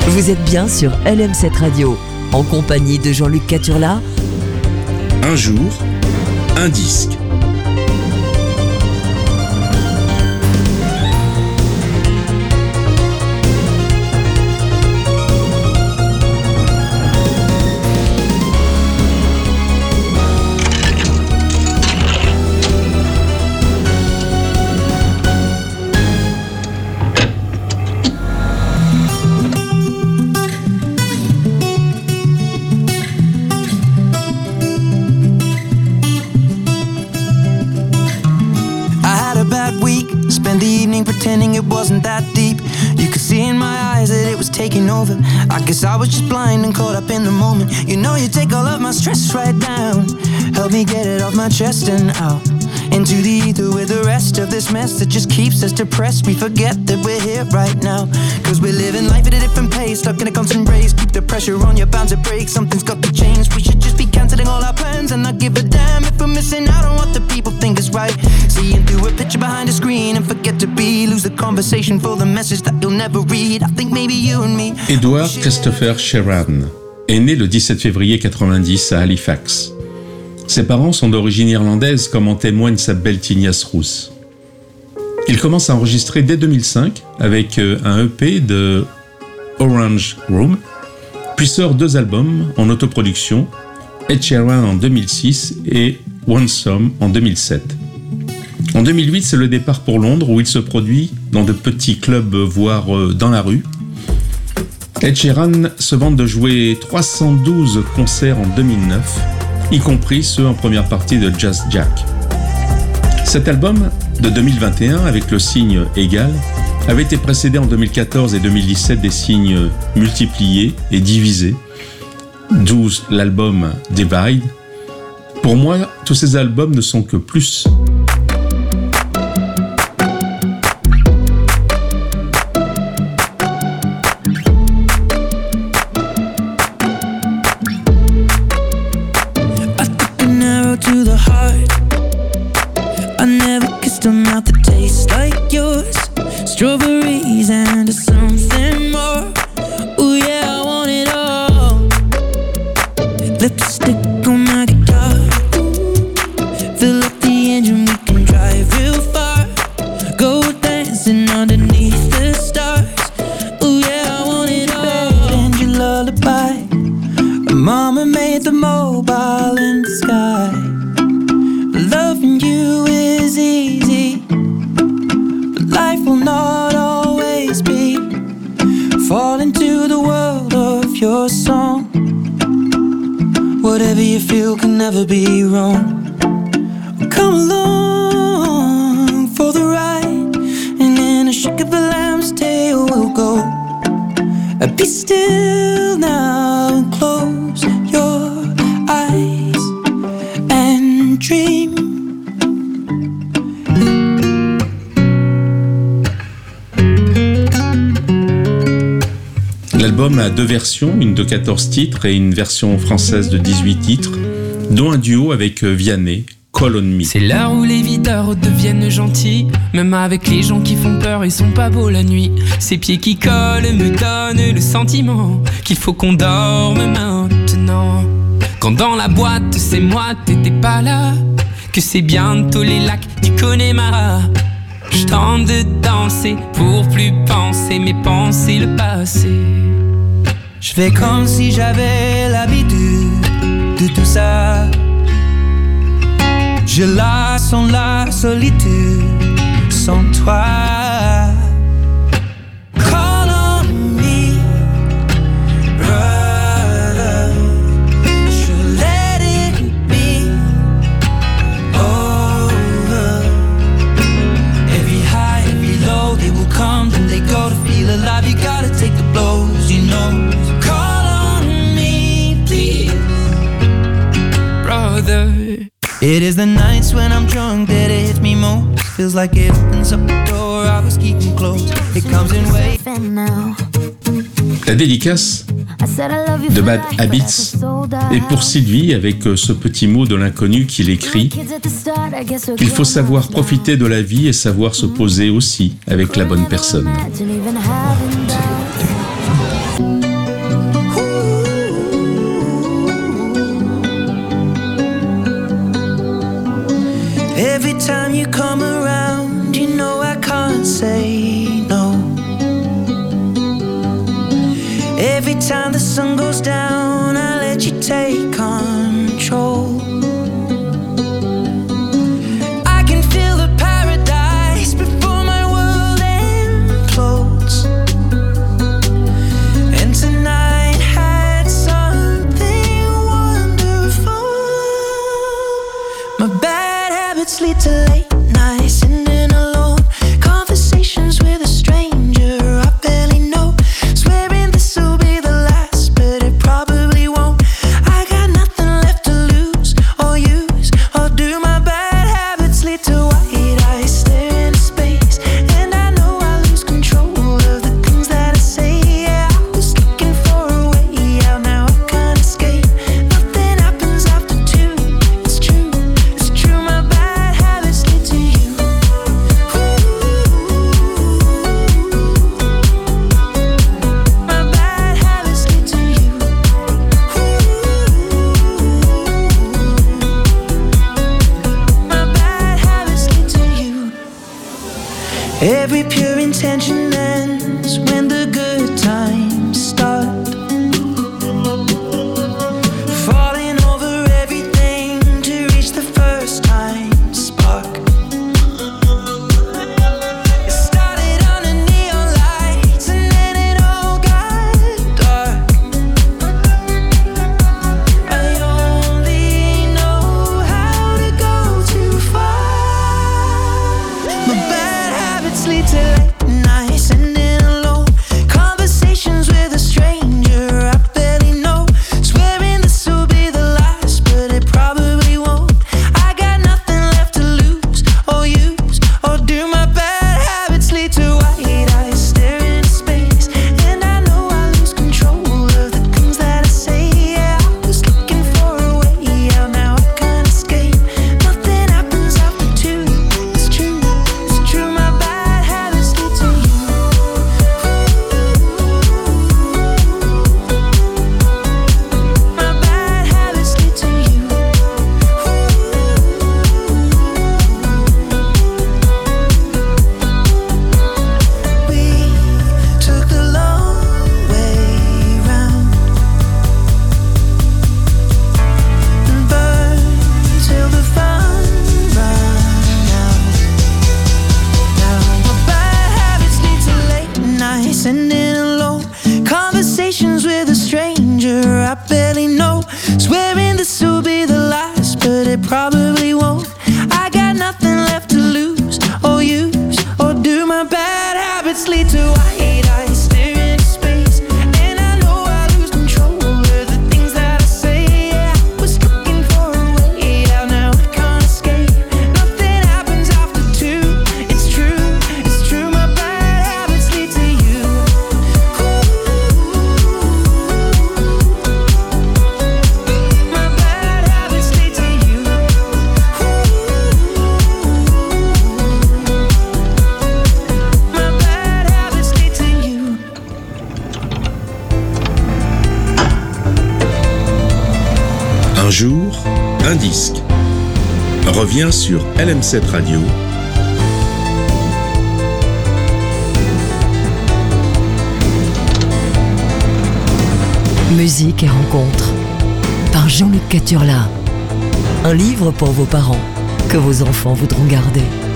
Vous êtes bien sur LM7 Radio, en compagnie de Jean-Luc Caturla. Un jour, un disque. Pretending it wasn't that deep. You could see in my eyes that it was taking over. I guess I was just blind and caught up in the moment. You know you take all of my stress right down. Help me get it off my chest and out into the ether with the rest of this mess that just keeps us depressed. We forget that we're here right now, cause we're living life at a different pace, stuck in a constant race. Keep the pressure on, you're bound to break. Something's got to change. We should just be cancelling all our plans and not give a damn if we're missing out on what the people think is right. Seeing through a picture behind a screen and forget to be, lose the conversation for the message that you'll never read. I think maybe you and me. Edward Christopher Sheeran est né le 17 février 90 à Halifax. Ses parents sont d'origine irlandaise, comme en témoigne sa belle tignasse rousse. Il commence à enregistrer dès 2005 avec un EP de Orange Room, puis sort 2 albums en autoproduction, Ed Sheeran en 2006 et Lonesome en 2007. En 2008, c'est le départ pour Londres où il se produit dans de petits clubs, voire dans la rue. Ed Sheeran se vante de jouer 312 concerts en 2009, y compris ceux en première partie de Just Jack. Cet album de 2021, avec le signe égal, avait été précédé en 2014 et 2017 des signes multipliés et divisés, d'où l'album Divide. Pour moi, tous ces albums ne sont que plus. To the heart, I never kissed a mouth that tastes like yours. Strawberries and something more. Ooh yeah, I want it all. Lipstick on my guitar. Fill up the engine, we can drive real far. Go dancing underneath the stars. Ooh yeah, I want it all. And your lullaby. Mama made the mobile in the sky. Loving you is easy, but life will not always be. Fall into the world of your song. Whatever you feel can never be wrong. Come along for the ride, and in a shake of a lamb's tail we'll go. Be still now and close your eyes and dream. L'album a 2 versions, une de 14 titres et une version française de 18 titres, dont un duo avec Vianney, Call on Me. C'est l'heure où les videurs deviennent gentils, même avec les gens qui font peur, ils sont pas beaux la nuit. Ces pieds qui collent me donnent le sentiment qu'il faut qu'on dorme maintenant. Quand dans la boîte c'est moi, t'étais pas là, que c'est bientôt les lacs du Connemara. Je tente de danser pour plus penser, mais penser le passé. Je fais comme si j'avais l'habitude de tout ça. Je la sens la solitude sans toi. Call on me, brother. Should let it be over. Every high, every low, they will come, then they go. To feel alive, you gotta take the blows, you know. So call on me, please, brother. It is the nights when I'm drunk that it hits me most. Feels like it opens up the door I was keeping closed. It comes in waves. La dédicace de Bad Habits est pour Sylvie avec ce petit mot de l'inconnu qu'il écrit. Il faut savoir profiter de la vie et savoir se poser aussi avec la bonne personne. time you come around, you know I can't say no. Every time the sun goes down, I let you take control. I can feel the paradise before my world implodes. And tonight had something wonderful. My bad habits lead to late nights, sitting alone, conversations with a stranger I barely know, swearing this will be the last, but it probably won't. I got nothing left to lose or use or do. My bad habits lead to white eyes stare into space, and I know I lose control of the things that I say. Yeah, I was looking for a way out, now I can't escape. Nothing happens after two. It's true, it's true. My bad habits lead to you. My bad habits lead to you. My bad habits lead to you. Every pure intention ends when the good times start. Falling over everything to reach the first time spark. It started under neon lights and then it all got dark. I only know how to go too far. My bad habits lead to late nights, sitting alone, conversations with a stranger I barely know, swearing this will be the last, but it probably won't. I got nothing left to lose or use or do. My bad habits lead to white eyes stare into space, and I know I lose control of the things that I say. Yeah, I was looking for a way out, now I can't escape. Nothing happens after two. It's true, it's true. My bad habits lead to you. My bad habits lead to you. We took the long way round and burned till the fun ran out. Now my bad habits lead to late nights, sitting alone, conversations with a stranger I barely know, swearing this will be the last, but it probably won't. I got nothing left to lose or use or do. My bad habits lead to white eyes stare into space, and I know I lose control of the things that I say. Yeah, I was looking for a way out, now I can't escape. Nothing happens after two. It's true, it's true. My bad habits lead to you. My bad habits lead to you. My bad habits lead to you. Un jour, un disque revient sur LM7 Radio. Musique et rencontres par Jean-Luc Caturla. Un livre pour vos parents que vos enfants voudront garder.